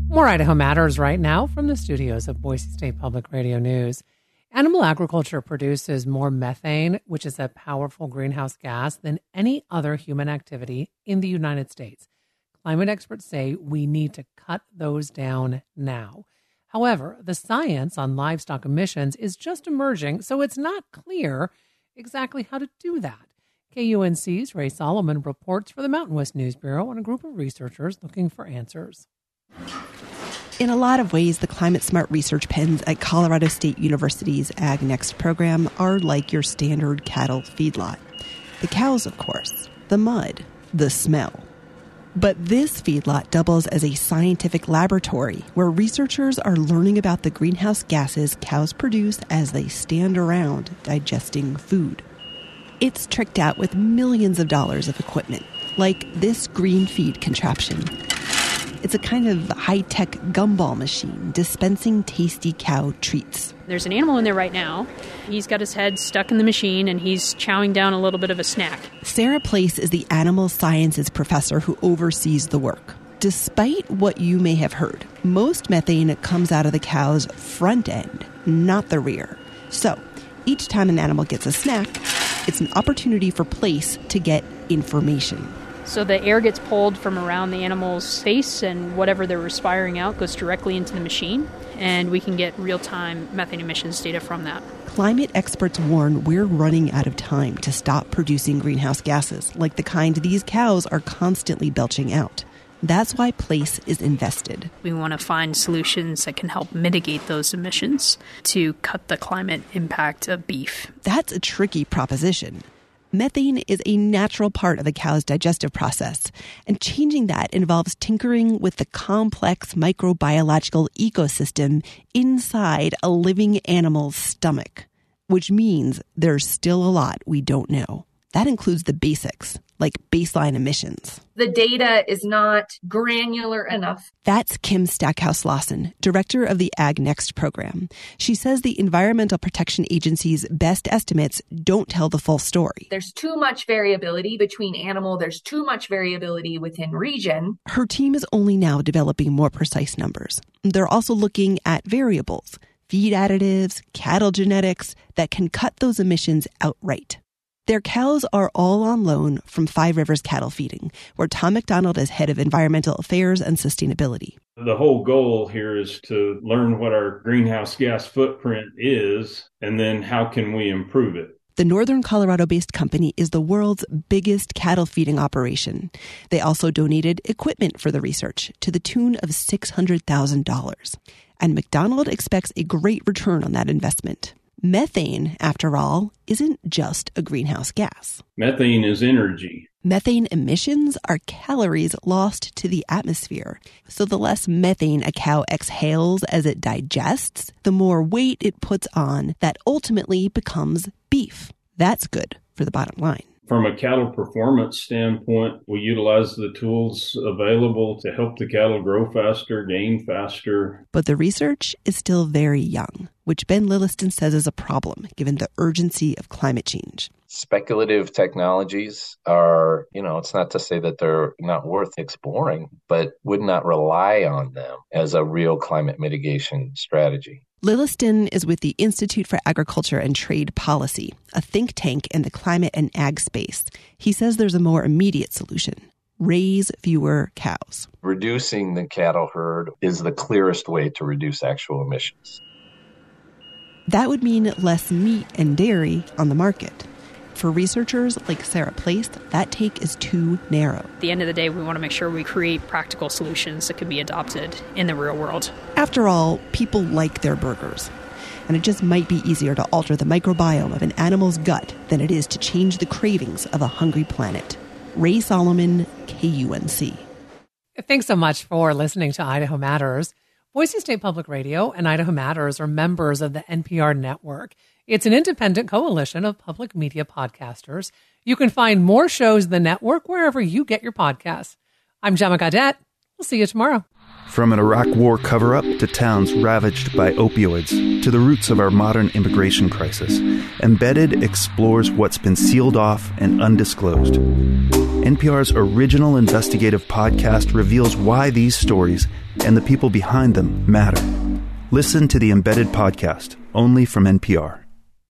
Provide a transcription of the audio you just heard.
More Idaho Matters right now from the studios of Boise State Public Radio News. Animal agriculture produces more methane, which is a powerful greenhouse gas, than any other human activity in the United States. Climate experts say we need to cut those down now. However, the science on livestock emissions is just emerging, so it's not clear exactly how to do that. KUNC's Ray Solomon reports for the Mountain West News Bureau on a group of researchers looking for answers. In a lot of ways, the climate-smart research pens at Colorado State University's Ag Next program are like your standard cattle feedlot. The cows, of course, the mud, the smell. But this feedlot doubles as a scientific laboratory where researchers are learning about the greenhouse gases cows produce as they stand around digesting food. It's tricked out with millions of dollars of equipment, like this green feed contraption. It's a kind of high-tech gumball machine dispensing tasty cow treats. There's an animal in there right now. He's got his head stuck in the machine, and he's chowing down a little bit of a snack. Sarah Place is the animal sciences professor who oversees the work. Despite what you may have heard, most methane comes out of the cow's front end, not the rear. So, each time an animal gets a snack, it's an opportunity for Place to get information. So the air gets pulled from around the animal's face, and whatever they're respiring out goes directly into the machine, and we can get real-time methane emissions data from that. Climate experts warn we're running out of time to stop producing greenhouse gases, like the kind these cows are constantly belching out. That's why Place is invested. We want to find solutions that can help mitigate those emissions to cut the climate impact of beef. That's a tricky proposition. Methane is a natural part of the cow's digestive process, and changing that involves tinkering with the complex microbiological ecosystem inside a living animal's stomach, which means there's still a lot we don't know. That includes the basics, like baseline emissions. The data is not granular enough. That's Kim Stackhouse-Lawson, director of the Ag Next program. She says the Environmental Protection Agency's best estimates don't tell the full story. There's too much variability between animal. There's too much variability within region. Her team is only now developing more precise numbers. They're also looking at variables, feed additives, cattle genetics that can cut those emissions outright. Their cows are all on loan from Five Rivers Cattle Feeding, where Tom McDonald is head of environmental affairs and sustainability. The whole goal here is to learn what our greenhouse gas footprint is, and then how can we improve it. The northern Colorado-based company is the world's biggest cattle feeding operation. They also donated equipment for the research to the tune of $600,000. And McDonald expects a great return on that investment. Methane, after all, isn't just a greenhouse gas. Methane is energy. Methane emissions are calories lost to the atmosphere. So the less methane a cow exhales as it digests, the more weight it puts on that ultimately becomes beef. That's good for the bottom line. From a cattle performance standpoint, we utilize the tools available to help the cattle grow faster, gain faster. But the research is still very young, which Ben Lilliston says is a problem given the urgency of climate change. Speculative technologies are, it's not to say that they're not worth exploring, but would not rely on them as a real climate mitigation strategy. Lilliston is with the Institute for Agriculture and Trade Policy, a think tank in the climate and ag space. He says there's a more immediate solution: raise fewer cows. Reducing the cattle herd is the clearest way to reduce actual emissions. That would mean less meat and dairy on the market. For researchers like Sarah Place, that take is too narrow. At the end of the day, we want to make sure we create practical solutions that can be adopted in the real world. After all, people like their burgers. And it just might be easier to alter the microbiome of an animal's gut than it is to change the cravings of a hungry planet. Ray Solomon, KUNC. Thanks so much for listening to Idaho Matters. Boise State Public Radio and Idaho Matters are members of the NPR network. It's an independent coalition of public media podcasters. You can find more shows in the network wherever you get your podcasts. I'm Gemma Gaudette. We'll see you tomorrow. From an Iraq War cover-up to towns ravaged by opioids to the roots of our modern immigration crisis, Embedded explores what's been sealed off and undisclosed. NPR's original investigative podcast reveals why these stories and the people behind them matter. Listen to the Embedded podcast, only from NPR.